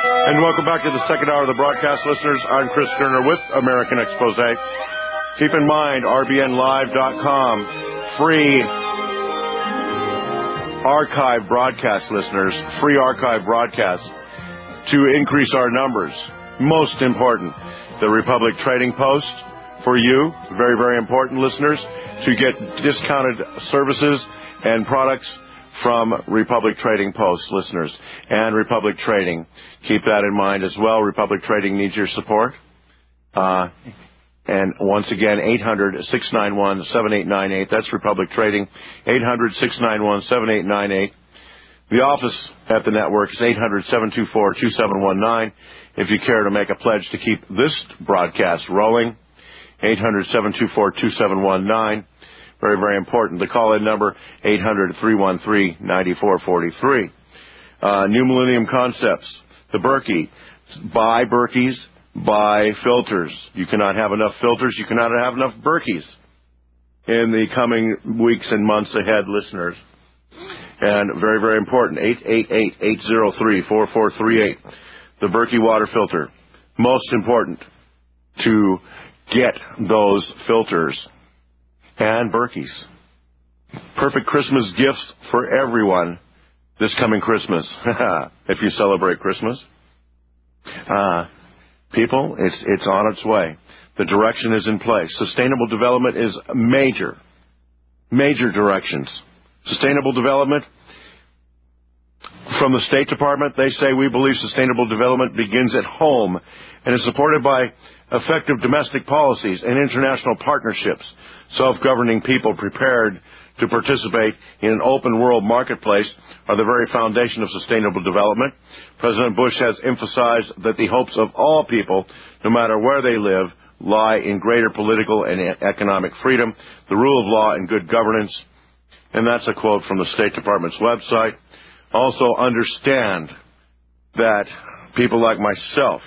And welcome back to the second hour of the broadcast, listeners. I'm Chris Turner with American Expose. Keep in mind, rbnlive.com, free archive broadcast, listeners, free archive broadcasts to increase our numbers. Most important, the Republic Trading Post for you, very, very important, listeners, to get discounted services and products from Republic Trading Post, listeners, and Republic Trading. Keep that in mind as well. Republic Trading needs your support. And once again, 800-691-7898. That's Republic Trading, 800-691-7898. The office at the network is 800-724-2719. If you care to make a pledge to keep this broadcast rolling, 800-724-2719. Very, very important. The call-in number, 800-313-9443. New Millennium Concepts, the Berkey. Buy Berkeys, buy filters. You cannot have enough filters. You cannot have enough Berkeys in the coming weeks and months ahead, listeners. And very, very important, 888-803-4438. The Berkey water filter. Most important to get those filters. And Berkeys. Perfect Christmas gifts for everyone this coming Christmas. If you celebrate Christmas. People, it's on its way. The direction is in place. Sustainable development is major directions. Sustainable development, from the State Department, they say we believe sustainable development begins at home and is supported by effective domestic policies and international partnerships. Self-governing people prepared to participate in an open world marketplace are the very foundation of sustainable development. President Bush has emphasized that the hopes of all people, no matter where they live, lie in greater political and economic freedom, the rule of law, and good governance. And that's a quote from the State Department's website. Also understand that people like myself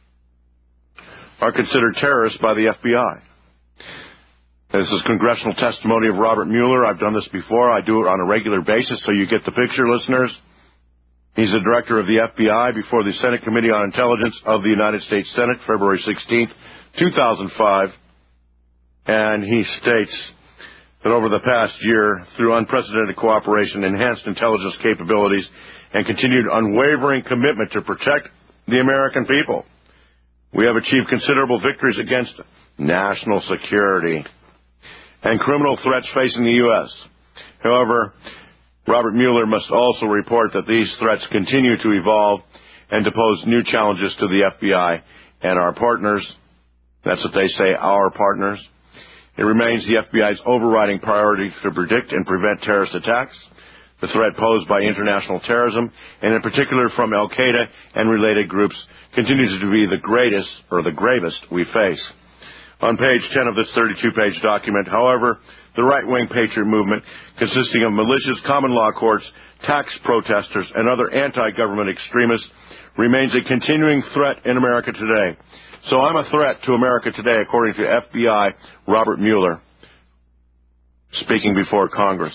are considered terrorists by the FBI. This is congressional testimony of Robert Mueller. I've done this before. I do it on a regular basis, so you get the picture, listeners. He's the director of the FBI before the Senate Committee on Intelligence of the United States Senate, February 16th, 2005. And he states that over the past year, through unprecedented cooperation, enhanced intelligence capabilities, and continued unwavering commitment to protect the American people, we have achieved considerable victories against national security and criminal threats facing the U.S. However, Robert Mueller must also report that these threats continue to evolve and to pose new challenges to the FBI and our partners. That's what they say, our partners. It remains the FBI's overriding priority to predict and prevent terrorist attacks. The threat posed by international terrorism, and in particular from Al-Qaeda and related groups, continues to be the gravest we face. On page 10 of this 32-page document, however, the right-wing patriot movement, consisting of militias, common law courts, tax protesters, and other anti-government extremists, remains a continuing threat in America today. So I'm a threat to America today, according to FBI Robert Mueller, speaking before Congress.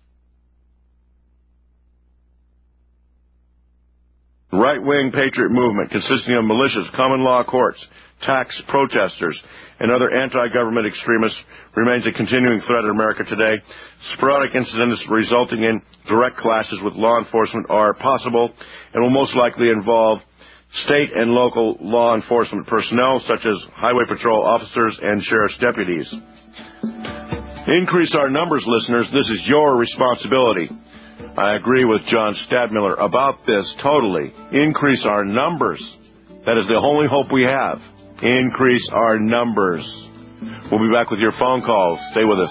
The right-wing patriot movement, consisting of militias, common law courts, tax protesters, and other anti-government extremists, remains a continuing threat in America today. Sporadic incidents resulting in direct clashes with law enforcement are possible and will most likely involve state and local law enforcement personnel, such as highway patrol officers and sheriff's deputies. Increase our numbers, listeners. This is your responsibility. I agree with John Stadmiller about this totally. Increase our numbers. That is the only hope we have. Increase our numbers. We'll be back with your phone calls. Stay with us.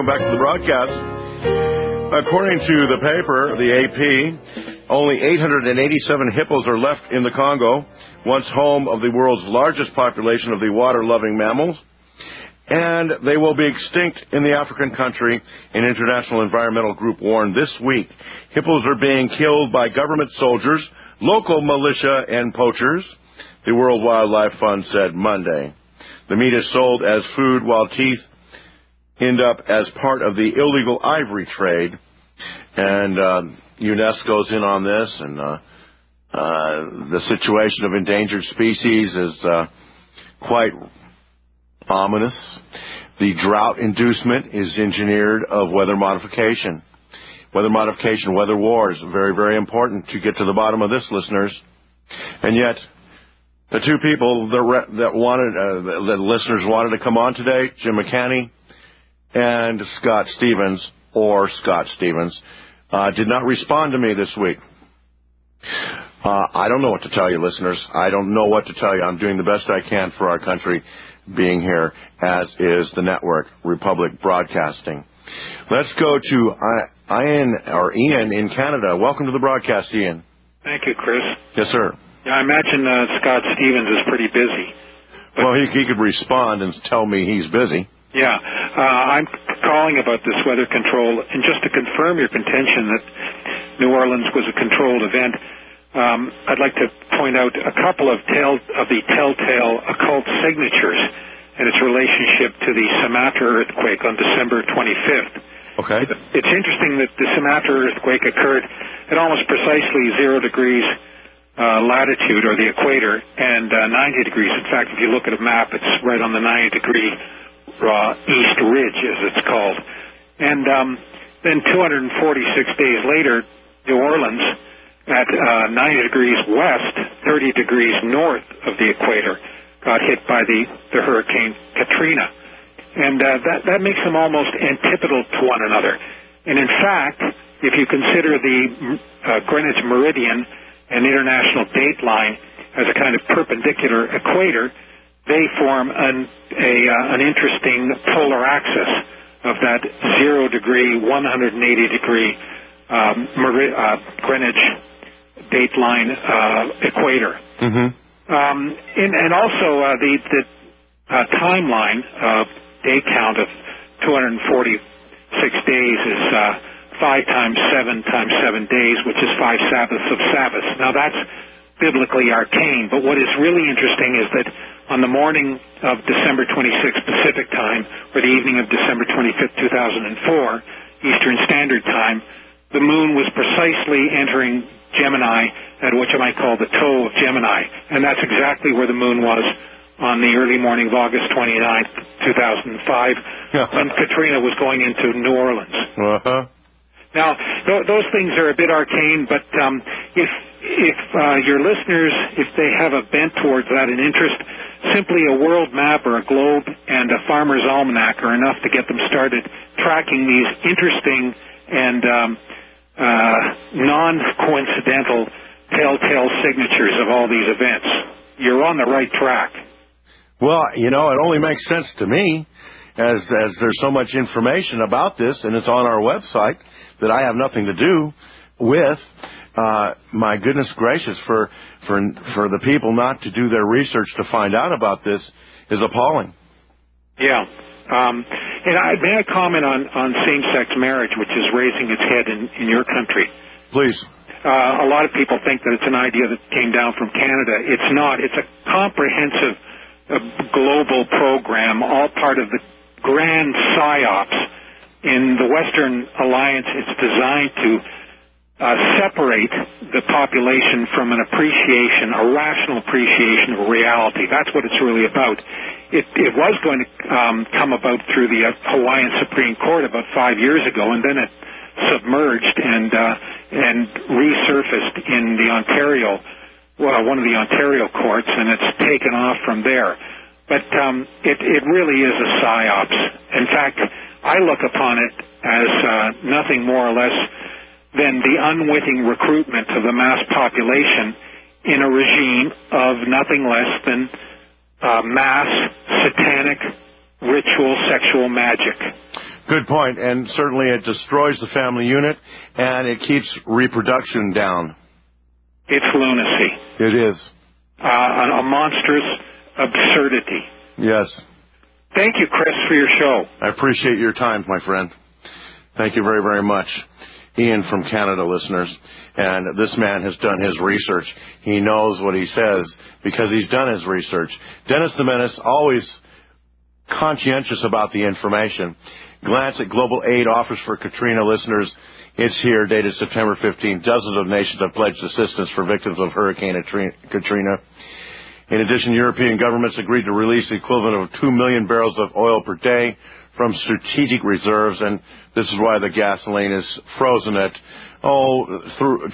welcome back to the broadcast. According to the paper, the AP, only 887 hippos are left in the Congo, once home of the world's largest population of the water-loving mammals, and they will be extinct in the African country. An international environmental group warned this week hippos are being killed by government soldiers, local militia, and poachers, the World Wildlife Fund said Monday. The meat is sold as food, while teeth end up as part of the illegal ivory trade. And UNESCO's in on this, and the situation of endangered species is quite ominous. The drought inducement is engineered of weather modification. Weather modification, weather wars, very, very important to get to the bottom of this, listeners. And yet, the two people that listeners wanted to come on today, Jim McCanney and Scott Stevens, did not respond to me this week. I don't know what to tell you, listeners. I don't know what to tell you. I'm doing the best I can for our country being here, as is the network, Republic Broadcasting. Let's go to Ian in Canada. Welcome to the broadcast, Ian. Thank you, Chris. Yes, sir. Yeah, I imagine Scott Stevens is pretty busy. Well, he could respond and tell me he's busy. Yeah. I'm calling about this weather control, and just to confirm your contention that New Orleans was a controlled event, I'd like to point out a couple of the telltale occult signatures and its relationship to the Sumatra earthquake on December 25th. Okay. It's interesting that the Sumatra earthquake occurred at almost precisely 0 degrees latitude, or the equator, and 90 degrees. In fact, if you look at a map, it's right on the 90-degree east ridge, as it's called. And then 246 days later, New Orleans, at 90 degrees west, 30 degrees north of the equator, got hit by the Hurricane Katrina. And that makes them almost antipodal to one another. And in fact, if you consider the Greenwich Meridian and International Dateline as a kind of perpendicular equator, they form an interesting polar axis of that 0 degree, 180 degree Greenwich Dateline equator. Mm-hmm. And also the timeline, day count of 246 days is 5 times 7 times 7 days, which is 5 Sabbaths of Sabbaths. Now that's biblically arcane, but what is really interesting is that on the morning of December 26th Pacific time, or the evening of December 25th, 2004, Eastern Standard Time, the moon was precisely entering Gemini at what you might call the toe of Gemini, and that's exactly where the moon was on the early morning of August 29th, 2005, when Katrina was going into New Orleans. Uh-huh. Now, those things are a bit arcane, but if your listeners, if they have a bent towards that, an interest, simply a world map or a globe and a farmer's almanac are enough to get them started tracking these interesting and non-coincidental telltale signatures of all these events. You're on the right track. Well, it only makes sense to me, as there's so much information about this, and it's on our website, that I have nothing to do with. My goodness gracious, for the people not to do their research to find out about this is appalling. Yeah. And may I comment on same-sex marriage, which is raising its head in your country? Please. A lot of people think that it's an idea that came down from Canada. It's not. It's a comprehensive global program, all part of the grand PSYOPs. In the Western Alliance, it's designed to separate the population from a rational appreciation of reality. That's what it's really about. It was going to come about through the Hawaiian Supreme Court about 5 years ago, and then it submerged and resurfaced in the one of the Ontario courts, and it's taken off from there. But it really is a PSYOPs. In fact, I look upon it as nothing more or less than the unwitting recruitment of the mass population in a regime of nothing less than mass satanic ritual sexual magic. Good point. And certainly it destroys the family unit, and it keeps reproduction down. It's lunacy. It is. A monstrous absurdity. Yes. Thank you, Chris, for your show. I appreciate your time, my friend. Thank you very, very much. Ian from Canada, listeners. And this man has done his research. He knows what he says because he's done his research. Dennis the Menace, always conscientious about the information. Glance at global aid offers for Katrina, listeners. It's here, dated September 15th. Dozens of nations have pledged assistance for victims of Hurricane Katrina. In addition, European governments agreed to release the equivalent of 2 million barrels of oil per day from strategic reserves, and this is why the gasoline is frozen at, through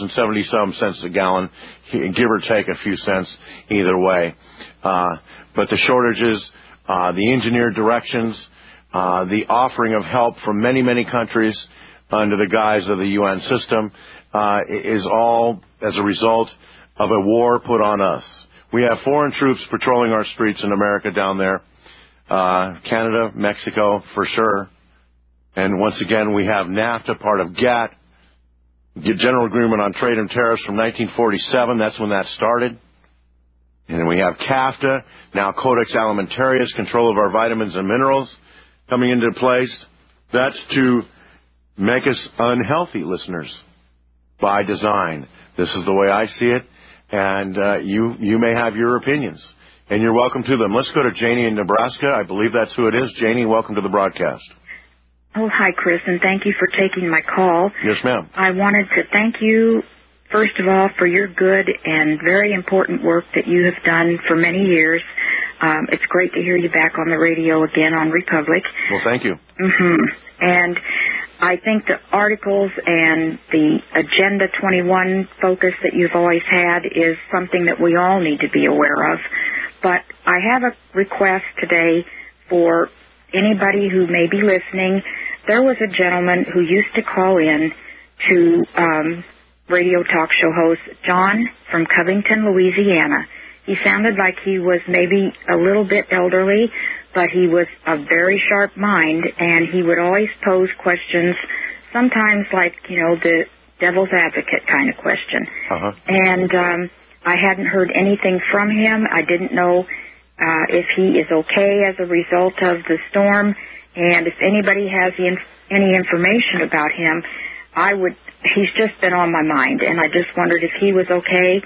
$2.70 a gallon, give or take a few cents either way. But the shortages, the engineered directions, the offering of help from many, many countries under the guise of the UN system is all as a result of a war put on us. We have foreign troops patrolling our streets in America down there. Canada, Mexico, for sure. And once again, we have NAFTA, part of GATT, General Agreement on Trade and Tariffs from 1947. That's when that started. And then we have CAFTA, now Codex Alimentarius, control of our vitamins and minerals coming into place. That's to make us unhealthy, listeners, by design. This is the way I see it, and you may have your opinions, and you're welcome to them. Let's go to Janie in Nebraska. I believe that's who it is. Janie, welcome to the broadcast. Oh, hi, Chris, and thank you for taking my call. Yes, ma'am. I wanted to thank you, first of all, for your good and very important work that you have done for many years. It's great to hear you back on the radio again on Republic. Well, thank you. And I think the articles and the Agenda 21 focus that you've always had is something that we all need to be aware of. But I have a request today for anybody who may be listening. There was a gentleman who used to call in to radio talk show host John from Covington, Louisiana. He sounded like he was maybe a little bit elderly, but he was a very sharp mind, and he would always pose questions, sometimes like, the devil's advocate kind of question. And I hadn't heard anything from him. I didn't know if he is okay as a result of the storm, and if anybody has any information about him, he's just been on my mind, and I just wondered if he was okay.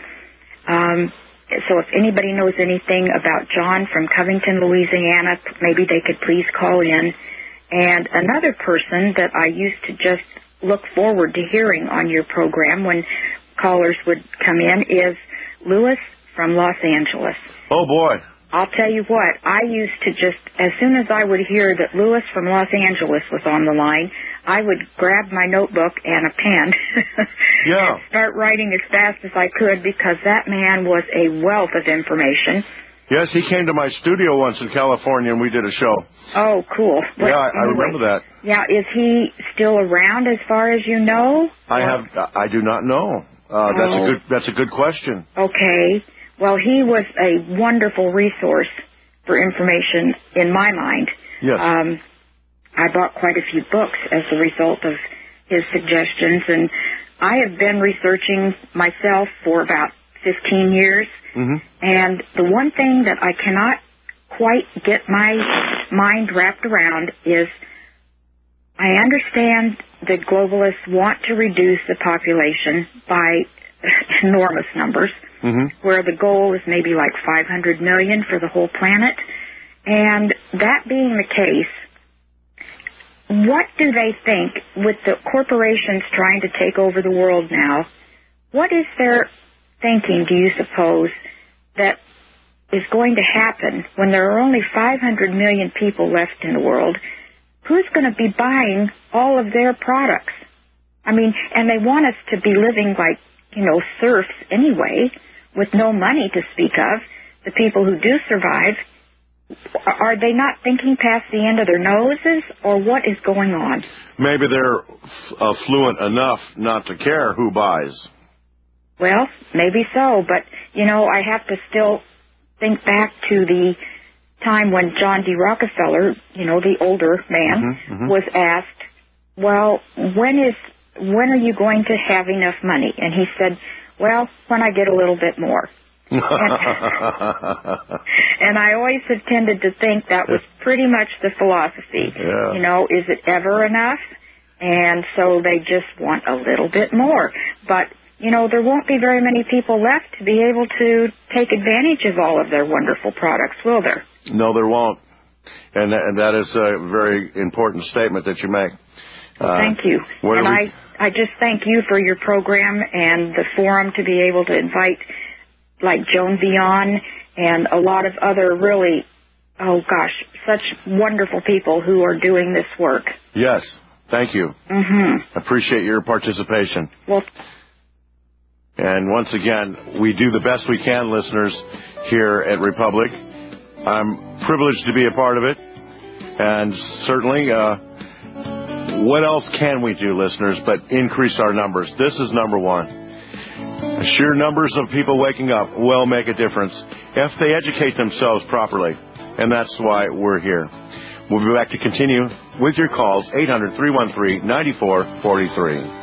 So if anybody knows anything about John from Covington, Louisiana, maybe they could please call in. And another person that I used to just look forward to hearing on your program when callers would come in is Lewis from Los Angeles. Oh, boy. I'll tell you what, I used to just, as soon as I would hear that Lewis from Los Angeles was on the line, I would grab my notebook and a pen and start writing as fast as I could, because that man was a wealth of information. Yes, he came to my studio once in California, and we did a show. Oh, cool. Yeah, I remember that. Yeah, is he still around as far as you know? I do not know. That's a good question. Okay. Well, he was a wonderful resource for information in my mind. Yes. I bought quite a few books as a result of his suggestions, and I have been researching myself for about 15 years. And the one thing that I cannot quite get my mind wrapped around is I understand that globalists want to reduce the population by enormous numbers, where the goal is maybe like 500 million for the whole planet. And that being the case, what do they think with the corporations trying to take over the world now? What is their thinking, do you suppose, that is going to happen when there are only 500 million people left in the world? Who's going to be buying all of their products? I mean, and they want us to be living like, serfs anyway, with no money to speak of. The people who do survive, are they not thinking past the end of their noses, or what is going on? Maybe they're affluent enough not to care who buys. Well, maybe so, but, I have to still think back to the time when John D. Rockefeller, the older man, was asked, well, when are you going to have enough money? And he said, well, when I get a little bit more. And I always have tended to think that was pretty much the philosophy. Yeah. Is it ever enough? And so they just want a little bit more. But, there won't be very many people left to be able to take advantage of all of their wonderful products, will there? No, there won't. And that is a very important statement that you make. Thank you. And I just thank you for your program and the forum to be able to invite, like Joan Vion and a lot of other really, such wonderful people who are doing this work. Yes. Thank you. Appreciate your participation. Well, and once again, we do the best we can, listeners, here at Republic. I'm privileged to be a part of it. And certainly, what else can we do, listeners, but increase our numbers? This is number one. Sheer numbers of people waking up will make a difference if they educate themselves properly. And that's why we're here. We'll be back to continue with your calls, 800-313-9443.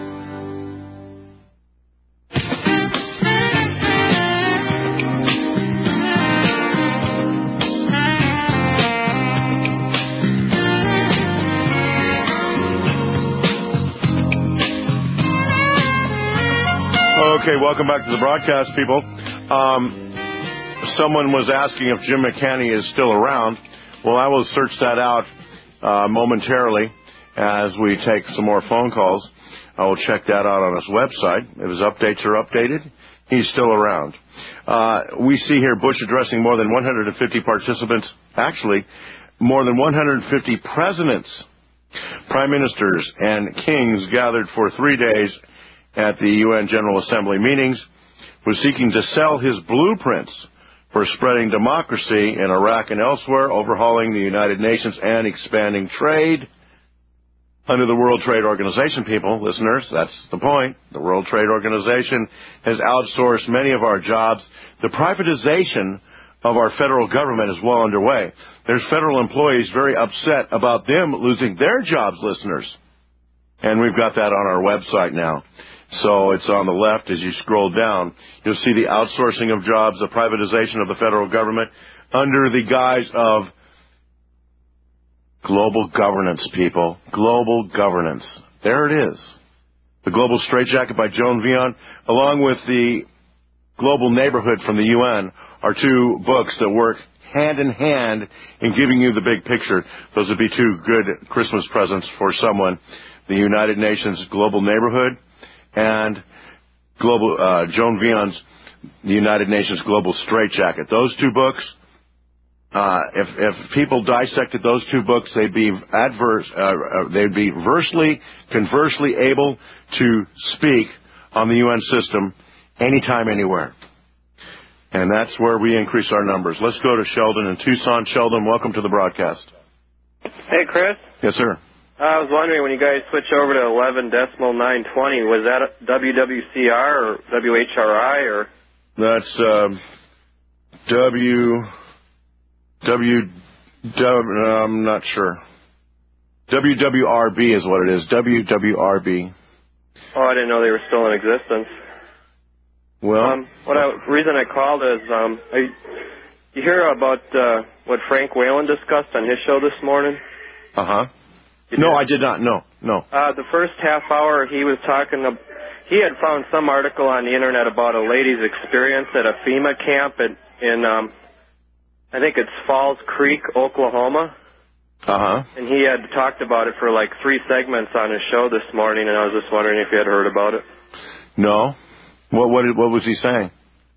Okay, welcome back to the broadcast, people. Someone was asking if Jim McCanny is still around. Well, I will search that out momentarily as we take some more phone calls. I will check that out on his website. If his updates are updated, he's still around. We see here Bush addressing more than 150 participants, actually more than 150 presidents, prime ministers, and kings gathered for 3 days at the UN General Assembly meetings, was seeking to sell his blueprints for spreading democracy in Iraq and elsewhere, overhauling the United Nations, and expanding trade. Under the World Trade Organization, people, listeners, that's the point. The World Trade Organization has outsourced many of our jobs. The privatization of our federal government is well underway. There's federal employees very upset about them losing their jobs, listeners. And we've got that on our website now. So it's on the left as you scroll down. You'll see the outsourcing of jobs, the privatization of the federal government under the guise of global governance, people. Global governance. There it is. The Global Straitjacket by Joan Vion, along with the Global Neighborhood from the UN, are two books that work hand in hand in giving you the big picture. Those would be two good Christmas presents for someone. The United Nations Global Neighborhood and Joan Vion's The United Nations Global Straitjacket. Those two books, if people dissected those two books, they'd be conversely able to speak on the UN system anytime, anywhere. And that's where we increase our numbers. Let's go to Sheldon in Tucson. Sheldon, welcome to the broadcast. Hey, Chris. Yes, sir. I was wondering, when you guys switched over to 11.920, was that WWCR or WHRI or? That's I'm not sure. WWRB is what it is. WWRB. Oh, I didn't know they were still in existence. Well, reason I called is you hear about what Frank Whalen discussed on his show this morning? Uh-huh. No, I did not. No. The first half hour he was talking, he had found some article on the internet about a lady's experience at a FEMA camp in I think it's Falls Creek, Oklahoma. Uh-huh. And he had talked about it for like 3 segments on his show this morning, and I was just wondering if you had heard about it. No. What was he saying?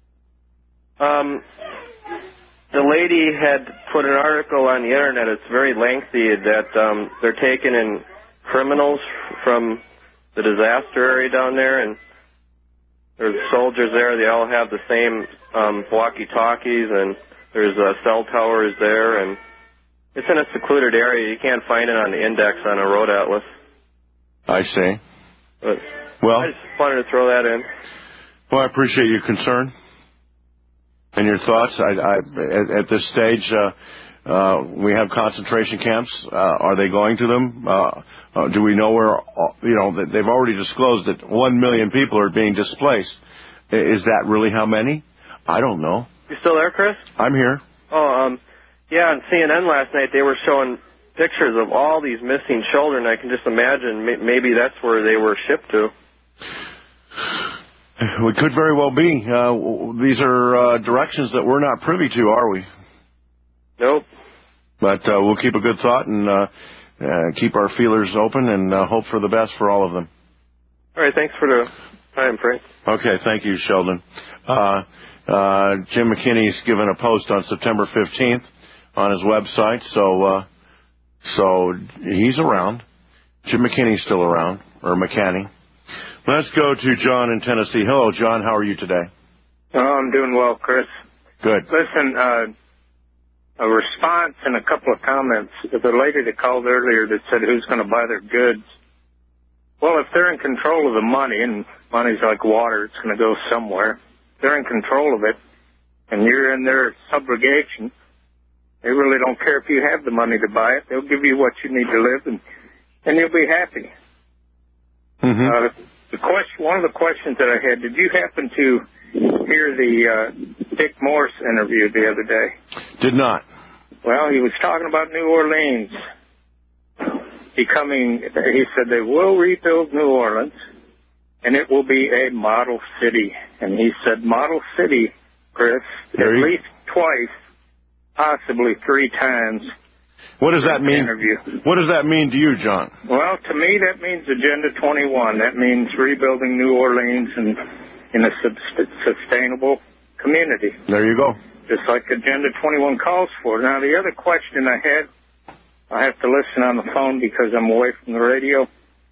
The lady had put an article on the internet, it's very lengthy, that they're taking in criminals from the disaster area down there, and there's soldiers there, they all have the same walkie-talkies, and there's cell towers there, and it's in a secluded area. You can't find it on the index on a road atlas. I see. But well, I just wanted to throw that in. Well, I appreciate your concern. And your thoughts? At this stage, we have concentration camps. Are they going to them? Do we know where? They've already disclosed that 1 million people are being displaced. Is that really how many? I don't know. You still there, Chris? I'm here. Oh, yeah. On CNN last night, they were showing pictures of all these missing children. I can just imagine maybe that's where they were shipped to. We could very well be. These are directions that we're not privy to, are we? Nope. But we'll keep a good thought and keep our feelers open and hope for the best for all of them. All right. Thanks for the time, Frank. Okay. Thank you, Sheldon. Jim McKinney's given a post on September 15th on his website, so he's around. Jim McKinney's still around, or McCanny. Let's go to John in Tennessee. Hello, John. How are you today? Oh, I'm doing well, Chris. Good. Listen, a response and a couple of comments. The lady that called earlier that said who's going to buy their goods. Well, if they're in control of the money, and money's like water, it's going to go somewhere. If they're in control of it, and you're in their subrogation, they really don't care if you have the money to buy it. They'll give you what you need to live, and you'll be happy. Mm-hmm. One of the questions that I had, did you happen to hear the Dick Morse interview the other day? Did not. Well, he was talking about New Orleans he said they will rebuild New Orleans, and it will be a model city. And he said model city, Chris, at least twice, possibly 3 times. What does that mean? Interview. What does that mean to you, John? Well, to me, that means Agenda 21. That means rebuilding New Orleans in a sustainable community. There you go. Just like Agenda 21 calls for. Now, the other question I had, I have to listen on the phone because I'm away from the radio.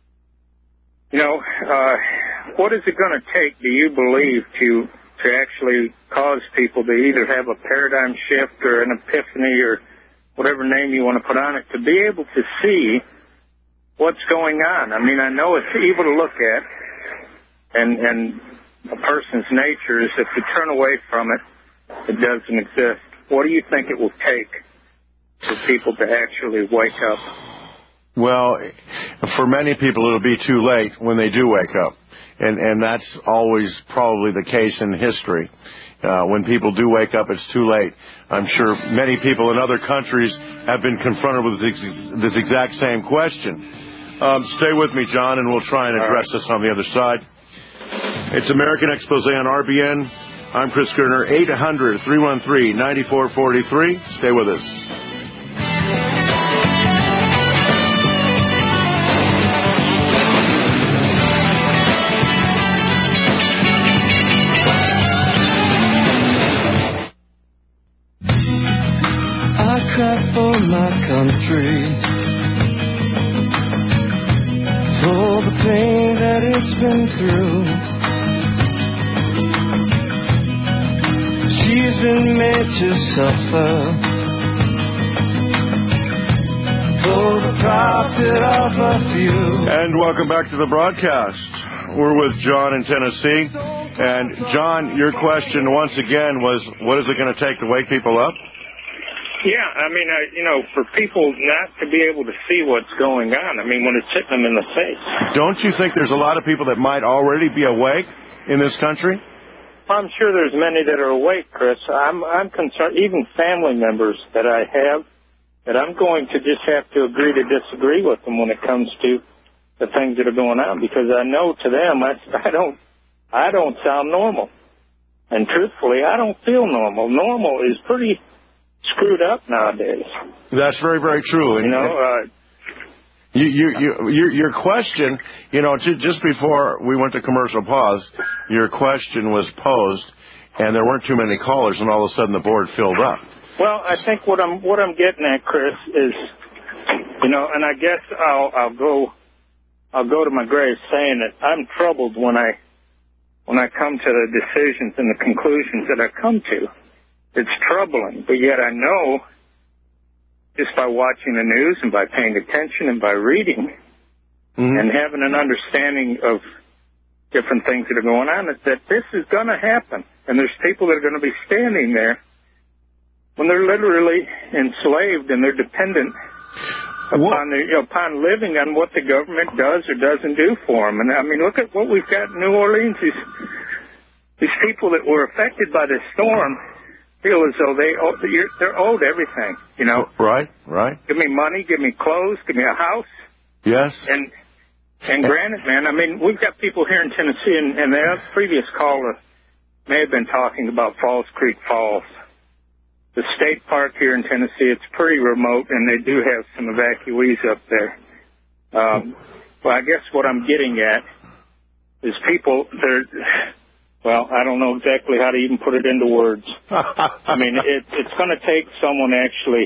What is it going to take, do you believe, to actually cause people to either have a paradigm shift or an epiphany or whatever name you want to put on it, to be able to see what's going on? I mean, I know it's evil to look at, and a person's nature is if you turn away from it, it doesn't exist. What do you think it will take for people to actually wake up? Well, for many people, it'll be too late when they do wake up. And that's always probably the case in history. When people do wake up, it's too late. I'm sure many people in other countries have been confronted with this exact same question. Stay with me, John, and we'll try and address this on the other side. It's American Expose on RBN. I'm Chris Gerner, 800-313-9443. Stay with us. For my country, for the pain that it's been through. She's been made to suffer for the profit of a few. And welcome back to the broadcast. We're with John in Tennessee. And John, your question once again was, what is it going to take to wake people up? Yeah, I mean, for people not to be able to see what's going on, I mean, when it's hitting them in the face. Don't you think there's a lot of people that might already be awake in this country? I'm sure there's many that are awake, Chris. I'm concerned, even family members that I have, that I'm going to just have to agree to disagree with them when it comes to the things that are going on, because I know to them I don't sound normal. And truthfully, I don't feel normal. Normal is pretty screwed up nowadays. That's very, very true. Your question, just before we went to commercial pause, your question was posed, and there weren't too many callers, and all of a sudden the board filled up. Well, I think what I'm getting at, Chris, is, and I guess I'll go to my grave saying that I'm troubled when I come to the decisions and the conclusions that I come to. It's troubling, but yet I know, just by watching the news and by paying attention and by reading and having an understanding of different things that are going on, that this is going to happen. and there's people that are going to be standing there when they're literally enslaved and they're dependent upon living on what the government does or doesn't do for them. And I mean, look at what we've got in New Orleans. These people that were affected by this storm feel as though they're owed everything, you know. Right. Give me money, give me clothes, give me a house. Yes. And granted, man, I mean, we've got people here in Tennessee, and the previous caller may have been talking about Falls Creek Falls. The state park here in Tennessee, it's pretty remote, and they do have some evacuees up there. Well, I guess what I'm getting at is people, well, I don't know exactly how to even put it into words. I mean, it's going to take someone actually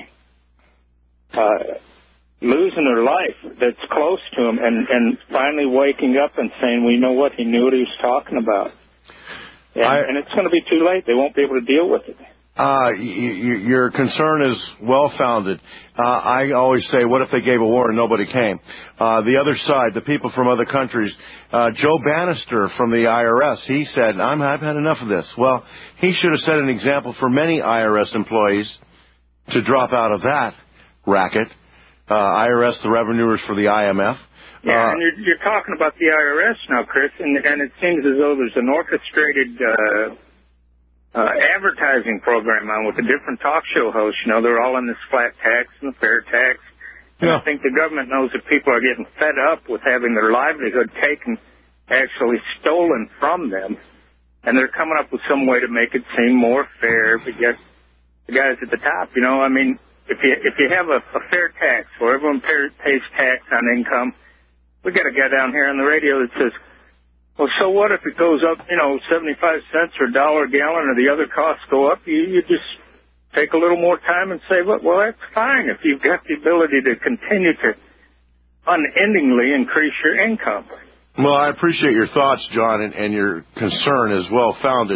losing their life that's close to them and finally waking up and saying, well, you know what, he knew what he was talking about. And it's going to be too late. They won't be able to deal with it. Your concern is well-founded. I always say, what if they gave a war and nobody came? The other side, the people from other countries, Joe Bannister from the IRS, he said, I've had enough of this. Well, he should have set an example for many IRS employees to drop out of that racket. IRS, the revenuers for the IMF. Yeah, and you're talking about the IRS now, Chris, and it seems as though there's an orchestrated advertising program on with the different talk show hosts. You know, they're all in this flat tax and the fair tax. And I think the government knows that people are getting fed up with having their livelihood taken, actually stolen from them. And they're coming up with some way to make it seem more fair, but yet the guys at the top, you know, I mean, if you have a fair tax where everyone pays tax on income, we got a guy down here on the radio that says, well, so what if it goes up, 75 cents or $1 a gallon or the other costs go up? You just take a little more time and say, well, that's fine if you've got the ability to continue to unendingly increase your income. Well, I appreciate your thoughts, John, and your concern is well-founded.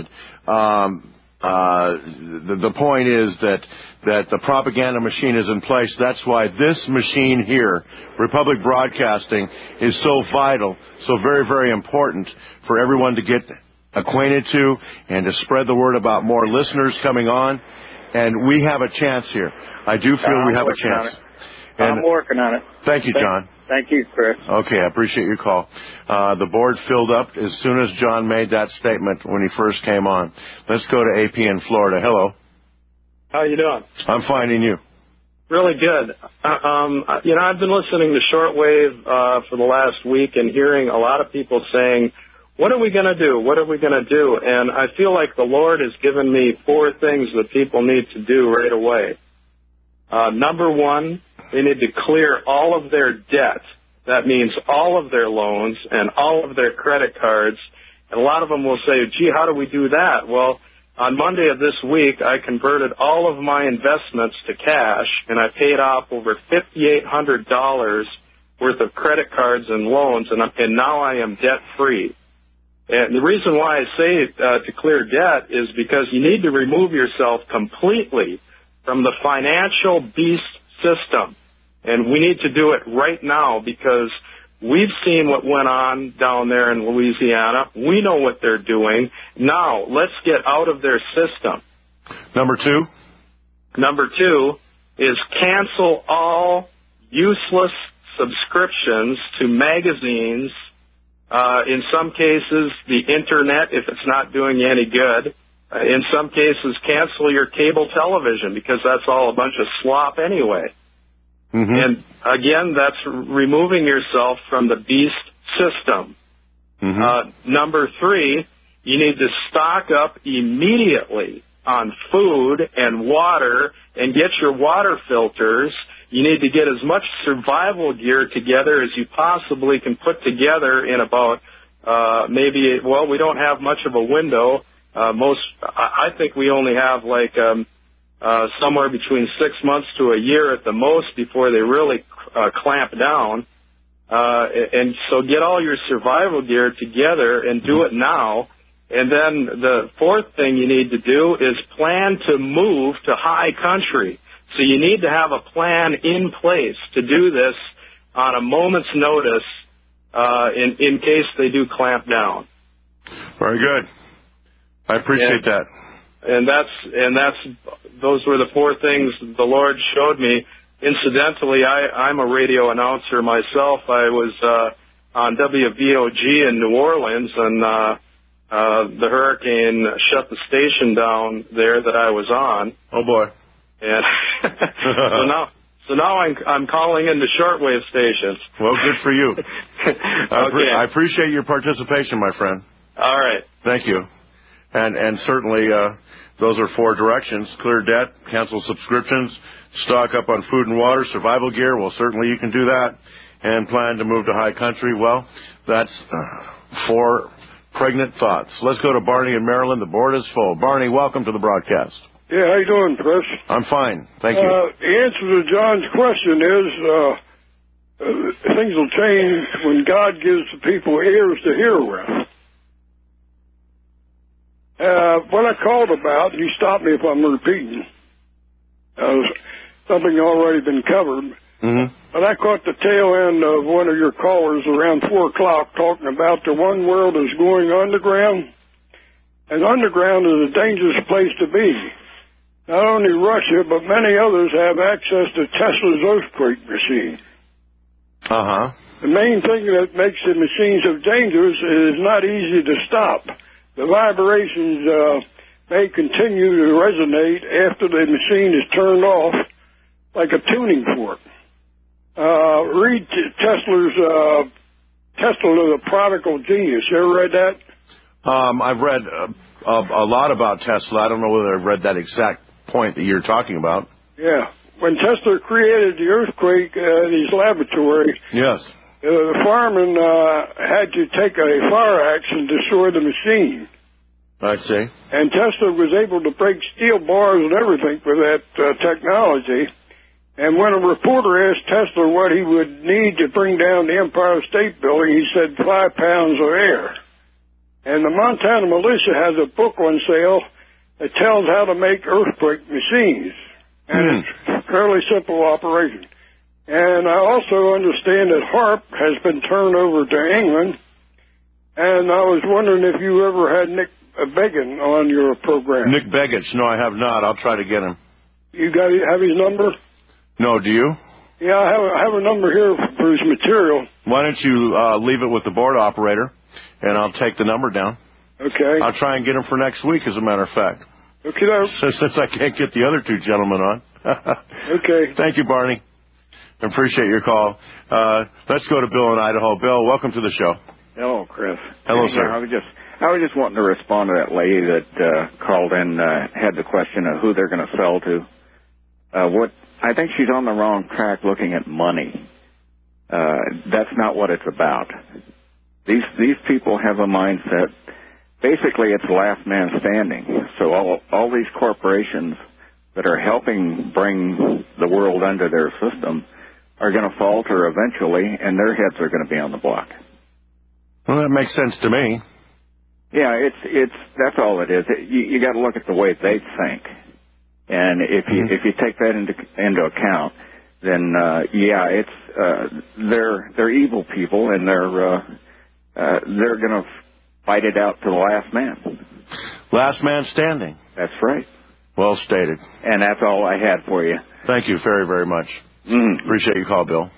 The point is that the propaganda machine is in place. That's why this machine here, Republic Broadcasting, is so vital, so very, very important for everyone to get acquainted to and to spread the word about more listeners coming on. And we have a chance here. I do feel we have a chance. I'm working on it. Thank you, John. Thank you, Chris. Okay, I appreciate your call. The board filled up as soon as John made that statement when he first came on. Let's go to AP in Florida. Hello. How you doing? I'm fine, and you? Really good. I've been listening to shortwave for the last week and hearing a lot of people saying, what are we going to do? What are we going to do? And I feel like the Lord has given me 4 things that people need to do right away. Number 1, they need to clear all of their debt. That means all of their loans and all of their credit cards. And a lot of them will say, gee, how do we do that? Well, on Monday of this week, I converted all of my investments to cash, and I paid off over $5,800 worth of credit cards and loans, and now I am debt-free. And the reason why I say to clear debt is because you need to remove yourself completely from the financial beast system. And we need to do it right now because we've seen what went on down there in Louisiana. We know what they're doing. Now, let's get out of their system. Number 2? Number 2 is cancel all useless subscriptions to magazines. In some cases, the Internet, if it's not doing you any good. In some cases, cancel your cable television because that's all a bunch of slop anyway. Mm-hmm. And, again, that's removing yourself from the beast system. Mm-hmm. Number 3, you need to stock up immediately on food and water and get your water filters. You need to get as much survival gear together as you possibly can put together in about we don't have much of a window. I think we only have somewhere between 6 months to a year at the most before they really clamp down. And so get all your survival gear together and do it now. And then the 4th thing you need to do is plan to move to high country. So you need to have a plan in place to do this on a moment's notice in case they do clamp down. Very good. I appreciate that. And those were the 4 things the Lord showed me. Incidentally, I'm a radio announcer myself. I was on WVOG in New Orleans, and the hurricane shut the station down there that I was on. Oh boy! And so now I'm calling into shortwave stations. Well, good for you. Okay. I appreciate your participation, my friend. All right. Thank you. And certainly those are 4 directions: clear debt, cancel subscriptions, stock up on food and water, survival gear. Well, certainly you can do that. And plan to move to high country. Well, that's 4 pregnant thoughts. Let's go to Barney in Maryland. The board is full. Barney, welcome to the broadcast. Yeah, how you doing, Chris? I'm fine. Thank you. The answer to John's question is things will change when God gives the people ears to hear with. What I called about, you stop me if I'm repeating, something already been covered. Mm-hmm. But I caught the tail end of one of your callers around 4 o'clock talking about the one world is going underground. And underground is a dangerous place to be. Not only Russia, but many others have access to Tesla's earthquake machine. Uh-huh. The main thing that makes the machine so dangerous is not easy to stop. The vibrations may continue to resonate after the machine is turned off, like a tuning fork. Read Tesla, The Prodigal Genius. You ever read that? I've read a lot about Tesla. I don't know whether I've read that exact point that you're talking about. Yeah. When Tesla created the earthquake in his laboratory, yes, the fireman had to take a fire axe and destroy the machine. I see. And Tesla was able to break steel bars and everything with that technology. And when a reporter asked Tesla what he would need to bring down the Empire State Building, he said 5 pounds of air. And the Montana militia has a book on sale that tells how to make earthquake machines. And it's a fairly simple operation. And I also understand that HAARP has been turned over to England. And I was wondering if you ever had Nick Begin on your program. Nick Begich? No, I have not. I'll try to get him. You have his number? No, do you? Yeah, I have a number here for his material. Why don't you leave it with the board operator, and I'll take the number down. Okay. I'll try and get him for next week, as a matter of fact. Okay. Since I can't get the other 2 gentlemen on. Okay. Thank you, Barney. I appreciate your call. Let's go to Bill in Idaho. Bill, welcome to the show. Hello, Chris. Hello, sir. I was just wanting to respond to that lady that called in, had the question of who they're going to sell to. I think she's on the wrong track looking at money. That's not what it's about. These people have a mindset. Basically, it's last man standing. So all these corporations that are helping bring the world under their system are going to falter eventually, and their heads are going to be on the block. Well, that makes sense to me. Yeah, that's all it is. You got to look at the way they think. And if you take that into account, then they're evil people, and they're going to fight it out to the last man. Last man standing. That's right. Well stated. And that's all I had for you. Thank you very, very much. Appreciate your call, Bill.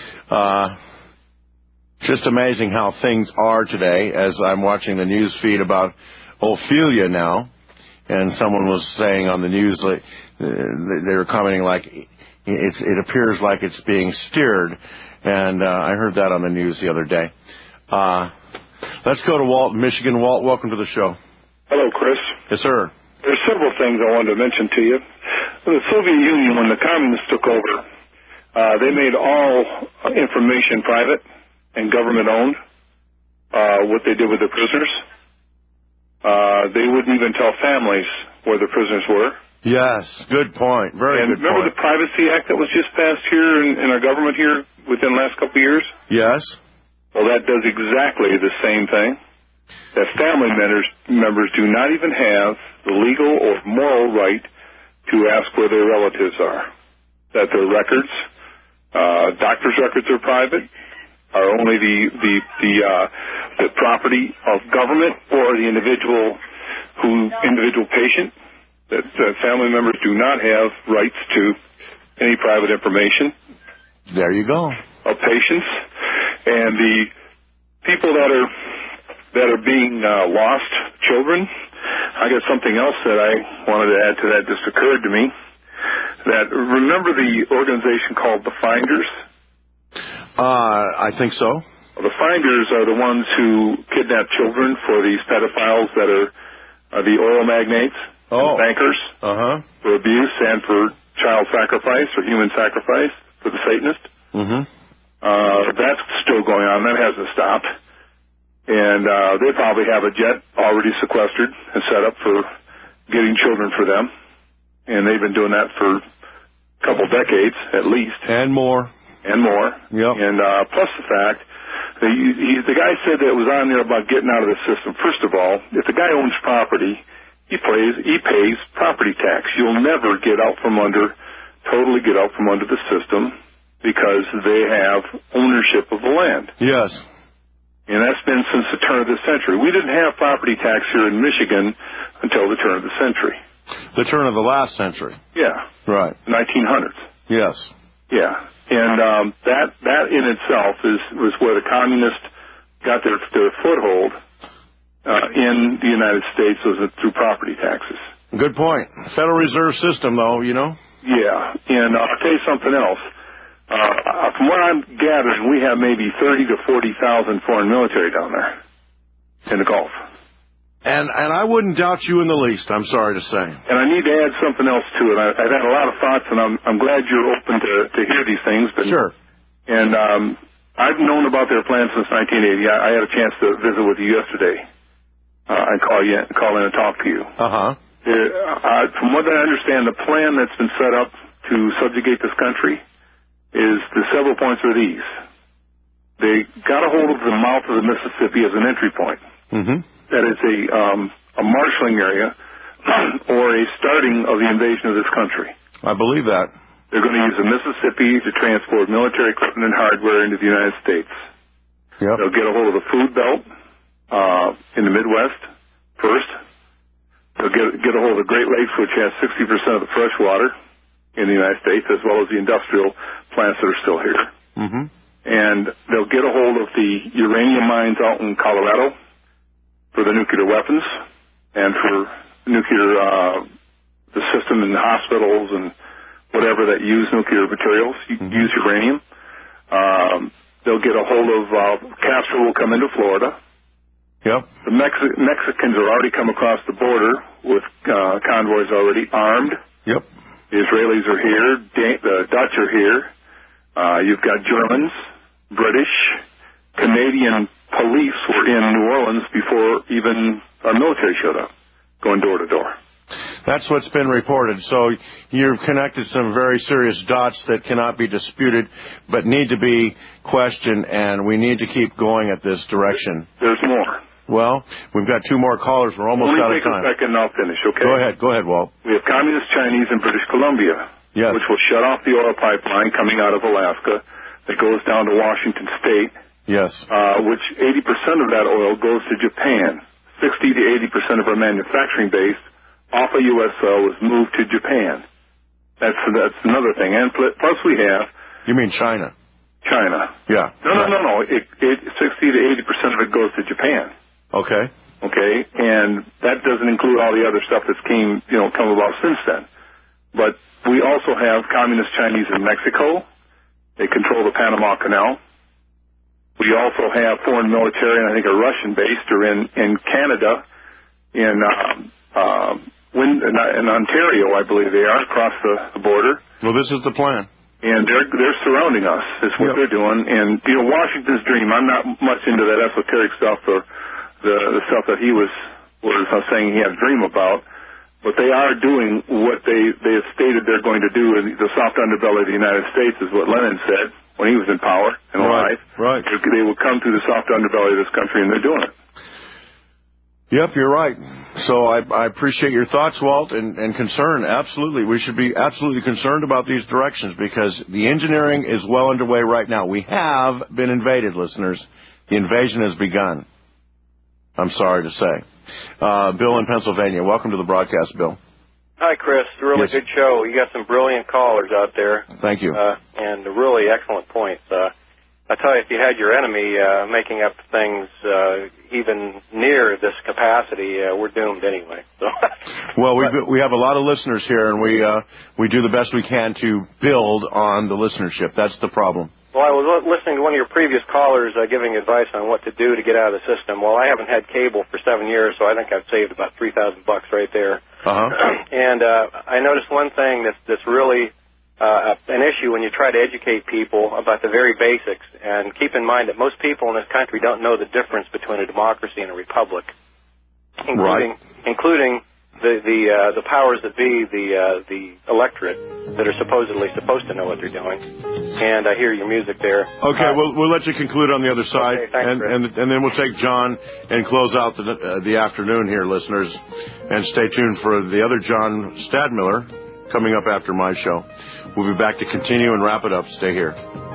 Just amazing how things are today. As I'm watching the news feed about Ophelia now. And someone was saying on the news, they were commenting like it appears like it's being steered. And I heard that on the news the other day. Let's go to Walt in Michigan. Walt, welcome to the show. Hello, Chris. Yes, sir. There's several things I wanted to mention to you. The Soviet Union, when the communists took over, they made all information private and government-owned, what they did with the prisoners. They wouldn't even tell families where the prisoners were. Yes, good point. Very good point. Remember the Privacy Act that was just passed here in our government here within the last couple of years? Yes. Well, that does exactly the same thing. That family members do not even have the legal or moral right to ask where their relatives are. That their records, doctors' records are private, are only the property of government or the individual individual patient, that family members do not have rights to any private information. There you go. Of patients. And the people that are being lost, children, I got something else that I wanted to add to that just occurred to me. That, remember the organization called the Finders? I think so. Well, the Finders are the ones who kidnap children for these pedophiles that are the oil magnates, the bankers, for abuse and for child sacrifice or human sacrifice for the Satanists. That's still going on. That hasn't stopped. And they probably have a jet already sequestered and set up for getting children for them. And they've been doing that for a couple decades at least. And more. And more. Yep. And plus the fact, the guy said that it was on there about getting out of the system. First of all, if the guy owns property, he pays property tax. You'll never totally get out from under the system because they have ownership of the land. Yes. And that's been since the turn of the century. We didn't have property tax here in Michigan until the turn of the century. The turn of the last century. Yeah. Right. 1900s. Yes. Yeah. And that in itself was where the communists got their foothold in the United States, was through property taxes. Good point. Federal Reserve System, though, you know. Yeah. And I'll tell you something else. From what I'm gathering, we have maybe 30 to 40,000 foreign military down there in the Gulf. And I wouldn't doubt you in the least, I'm sorry to say. And I need to add something else to it. I've had a lot of thoughts, and I'm glad you're open to hear these things. But, sure. And I've known about their plans since 1980. I had a chance to visit with you yesterday and call in and talk to you. From what I understand, the plan that's been set up to subjugate this country is the several points are these. They got a hold of the mouth of the Mississippi as an entry point. That is a marshaling area or a starting of the invasion of this country. I believe that. They're going to use the Mississippi to transport military equipment and hardware into the United States. Yep. They'll get a hold of the food belt in the Midwest first. They'll get a hold of the Great Lakes, which has 60% of the fresh water in the United States, as well as the industrial plants that are still here. And they'll get a hold of the uranium mines out in Colorado for the nuclear weapons and for nuclear, the system in the hospitals and whatever that use nuclear materials, use uranium. They'll get a hold of, Castro will come into Florida. Yep. The Mexicans are already come across the border with convoys already armed. Yep. The Israelis are here. The Dutch are here. You've got Germans, British, Canadian police were in New Orleans before even our military showed up, going door to door. That's what's been reported. So you've connected some very serious dots that cannot be disputed, but need to be questioned, and we need to keep going at this direction. There's more. Well, we've got two more callers. We're almost out of time. Let me take a second and I'll finish, okay? Go ahead, Walt. We have Communist Chinese in British Columbia, which will shut off the oil pipeline coming out of Alaska that goes down to Washington State. Yes. Which 80% of that oil goes to Japan. 60 to 80% of our manufacturing base off of U.S. soil is moved to Japan. That's another thing. And plus we have... You mean China? China. Yeah. No. 60 to 80% of it goes to Japan. Okay. Okay, and that doesn't include all the other stuff that's come about since then. But we also have Communist Chinese in Mexico. They control the Panama Canal. We also have foreign military, and I think a Russian based, or in Canada, in Ontario, I believe they are, across the border. Well, this is the plan. And they're surrounding us. Is what they're doing. And Washington's dream. I'm not much into that esoteric stuff or the stuff that he was saying he had a dream about. But they are doing what they have stated they're going to do in the soft underbelly of the United States, is what Lenin said when he was in power and alive. Right. They will come through the soft underbelly of this country, and they're doing it. Yep, you're right. So I appreciate your thoughts, Walt, and concern. Absolutely. We should be absolutely concerned about these directions, because the engineering is well underway right now. We have been invaded, listeners. The invasion has begun. I'm sorry to say. Bill in Pennsylvania, welcome to the broadcast, Bill. Hi, Chris. Really good show. You got some brilliant callers out there. Thank you. And really excellent points. I tell you, if you had your enemy making up things even near this capacity, we're doomed anyway. So. Well, we have a lot of listeners here, and we do the best we can to build on the listenership. That's the problem. Well, I was listening to one of your previous callers giving advice on what to do to get out of the system. Well, I haven't had cable for 7 years, so I think I've saved about $3,000 right there. And I noticed one thing that's really an issue when you try to educate people about the very basics. And keep in mind that most people in this country don't know the difference between a democracy and a republic, including the powers that be, the electorate that are supposedly supposed to know what they're doing. And I hear your music there. Okay, we'll let you conclude on the other side, okay, thanks, and then we'll take John and close out the afternoon here, listeners. And stay tuned for the other John Stadmiller coming up after my show. We'll be back to continue and wrap it up. Stay here.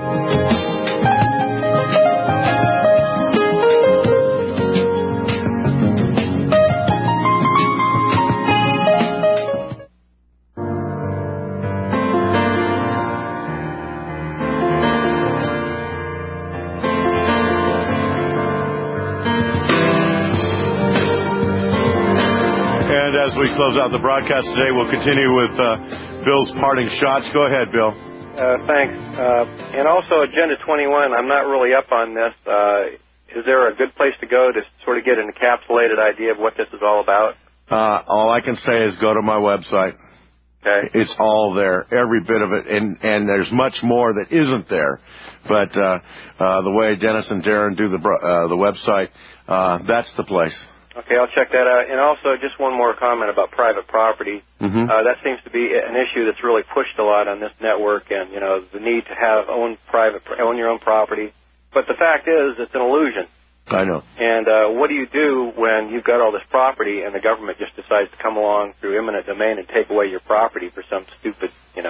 As we close out the broadcast today, we'll continue with Bill's parting shots. Go ahead, Bill. Thanks. And also, Agenda 21, I'm not really up on this. Is there a good place to go to sort of get an encapsulated idea of what this is all about? All I can say is go to my website. Okay. It's all there, every bit of it, and there's much more that isn't there. But the way Dennis and Darren do the website, that's the place. Okay, I'll check that out. And also, just one more comment about private property. That seems to be an issue that's really pushed a lot on this network, and the need to own your own property. But the fact is, it's an illusion. I know. And what do you do when you've got all this property and the government just decides to come along through eminent domain and take away your property for some stupid,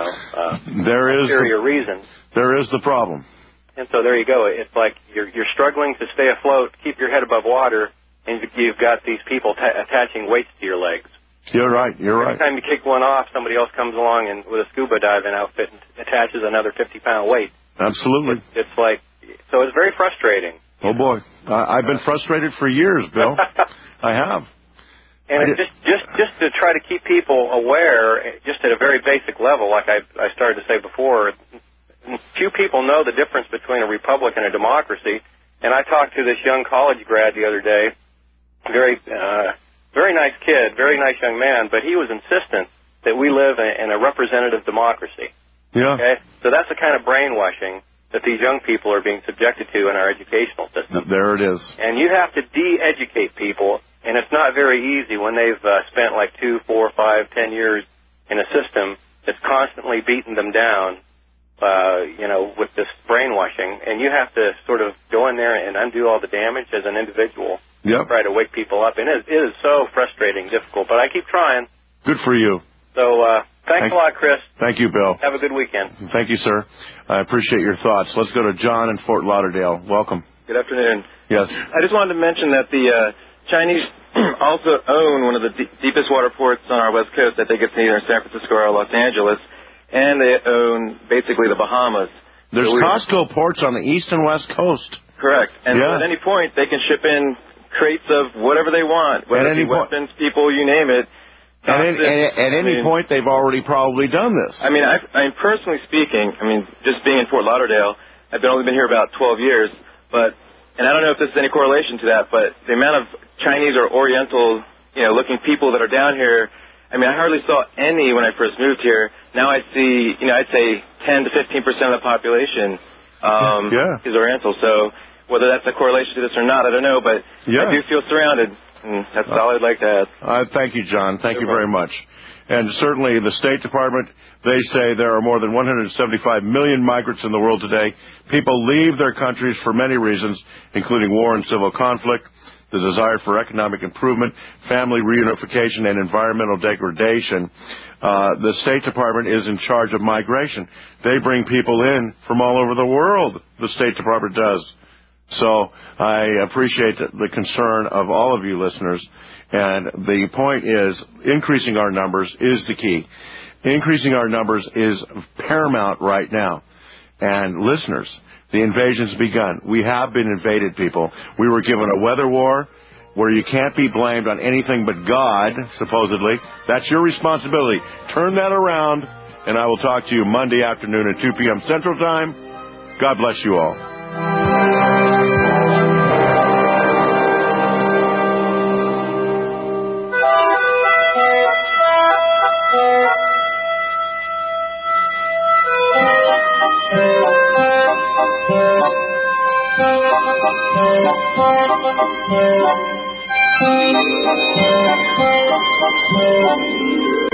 ulterior reason? There is the problem. And so there you go. It's like you're struggling to stay afloat, keep your head above water. And you've got these people attaching weights to your legs. You're right. Every time you kick one off, somebody else comes along and with a scuba diving outfit and attaches another 50-pound weight. Absolutely. It's like, so it's very frustrating. Oh, boy. I've been frustrated for years, Bill. I have. And just to try to keep people aware, just at a very basic level, like I started to say before, few people know the difference between a republic and a democracy. And I talked to this young college grad the other day. Very nice kid, very nice young man, but he was insistent that we live in a representative democracy. Yeah. Okay? So that's the kind of brainwashing that these young people are being subjected to in our educational system. There it is. And you have to de-educate people, and it's not very easy when they've spent like 2, 4, 5, 10 years in a system that's constantly beating them down, with this brainwashing. And you have to sort of go in there and undo all the damage as an individual. Yep. Try to wake people up. And it is so frustrating, difficult, but I keep trying. Good for you. So thanks a lot, Chris. Thank you, Bill. Have a good weekend. Thank you, sir. I appreciate your thoughts. Let's go to John in Fort Lauderdale. Welcome. Good afternoon. Yes. I just wanted to mention that the Chinese also own one of the deepest water ports on our west coast. I think it's either San Francisco or Los Angeles. And they own basically the Bahamas. There's Costco ports on the east and west coast. Correct. And at any point, they can ship in crates of whatever they want, whether it be weapons, people, you name it. At any point, they've already probably done this. I mean, personally speaking, just being in Fort Lauderdale, I've only been here about 12 years, and I don't know if this is any correlation to that, but the amount of Chinese or Oriental, looking people that are down here, I hardly saw any when I first moved here. Now I see, I'd say 10 to 15% of the population is Oriental. So whether that's a correlation to this or not, I don't know, but I do feel surrounded, and that's all I'd like to add. Thank you, John. Thank you very much. And certainly the State Department, they say there are more than 175 million migrants in the world today. People leave their countries for many reasons, including war and civil conflict, the desire for economic improvement, family reunification, and environmental degradation. The State Department is in charge of migration. They bring people in from all over the world, the State Department does. So I appreciate the concern of all of you listeners. And the point is, increasing our numbers is the key. Increasing our numbers is paramount right now. And listeners, the invasion's begun. We have been invaded, people. We were given a weather war where you can't be blamed on anything but God, supposedly. That's your responsibility. Turn that around, and I will talk to you Monday afternoon at 2 p.m. Central Time. God bless you all. Thank you.